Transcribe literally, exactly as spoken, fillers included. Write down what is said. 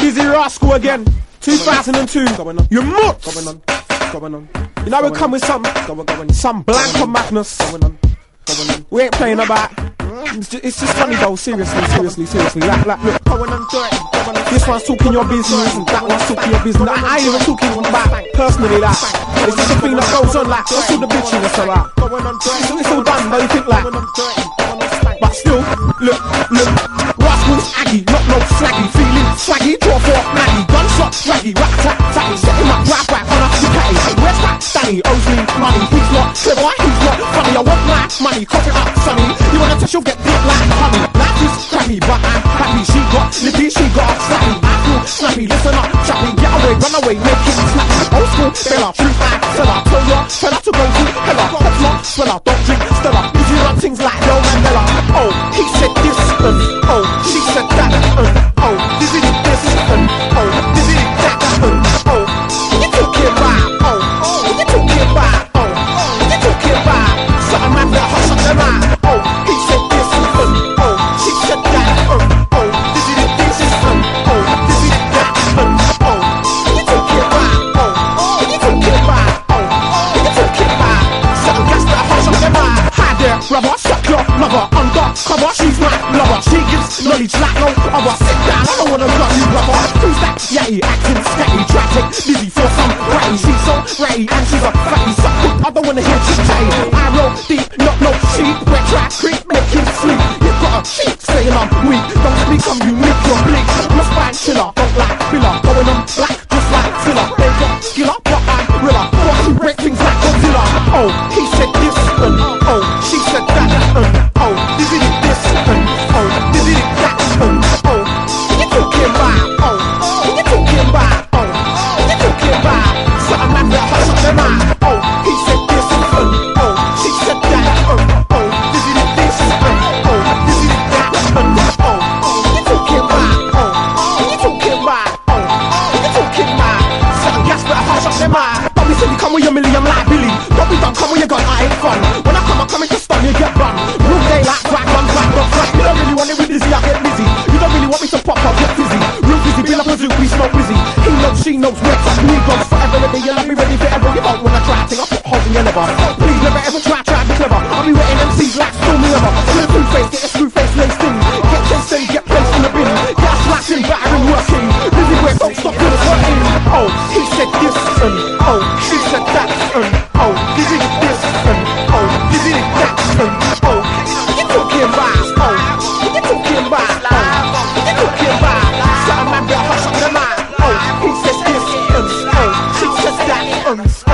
Busy Rascal again. two thousand two. You mutt. You know we come with some, some Blanco Magnus. We ain't playing about. It's just, it's just funny though. Seriously, seriously, seriously. Like, like, look. This one's talking your business and that one's talking your business. I ain't even talking about personally. Like, it's just a thing that goes on. Like, what's all the bitchiness about? It's, it's all done. Don't you think like? But still, look, look. Rascals, Aggie, not no slaggy. Feeling swaggy, draw for Maggie. Gunshot, swaggy, rat tat tatty. Set him up, drive back on a Ducati. Where's that Danny? Owes me money. He's not clever, he's not funny. I want my money, cough it up, sonny. You wanna touch, you'll get deep like honey. Life is crappy, but I'm happy. She got lippy, she got slappy. I feel snappy, listen up, chappy. Get away, run away, make it snappy. Old school, Bella, true fan, Stella. Tell ya, fella to go to hella. Pop not, swella, don't drink Stella. Easy run things like Yo Mandela. Oh, he said this, and oh, she said that, and oh, this is this, and oh, this is that, and oh, you talking about, oh, oh, you talking about, oh, you talking about, something man that hush up them out, oh, he said this, and oh, she said that, and oh, this is this, and oh, this is that, and oh, you talking about, oh, you talking about, oh, you talking about, something gas that hush up them out. Hi there, brother, suck your mother, undercover, she's my lover, she gives knowledge like no other. Sit down, I don't wanna love you, brother. Who's that? Yeah, he acting scatty, tragic, busy for some ratty. She's so ratty and she's a fatty, so quick, I don't wanna hear chit chatty. I roll deep, not no sheep, wet dry creep, make him sleep. You've got a cheek saying I'm weak, don't let me come unique, you're bleak. I'm a spine chiller, don't like filler, going on black just like filler. They got skiller, but I'm riller. Watch you break things like Godzilla. Oh, he said this, and oh, she said that, and oh, this is this, and oh, this is that, and oh, you talking about, oh, you talking about, oh, you talking about, something man that hush up them out. Oh, he said this, and oh, she said that, and oh, this is this, and oh, this is that, and oh, you talking about, oh, you talking about, oh, you talking about, something gas that hush up them out. Don't be silly, come with your million like Billy. Don't be done, come with your gun, I ain't fun. When I come, I come into stun, you get run. Real day like black gun, black gun, black. You don't really want it with Lizzy, I get busy. You don't really want me to pop, I'll get busy. Real busy, be like a zoo, we smoke busy. He knows, she knows, what's up, we goes forever and a day. You'll be ready for ever. You won't wanna try, I think I'll put holes in your liver. Please never ever try, try to be clever. I'll be wetting M Cs like stormy ever. With a blue face, get a screw face laced in. Get chased and get placed in the bin. Get slashing, battering, working. Busy where don't stop till it's hurting. Oh, he said this, and oh, she said that, and oh, this is this, and oh, this is that, and oh, you talking about, oh, you talking about, oh, you talking about, something man better hush up the mouth. Oh, he says this, and oh, she says that, and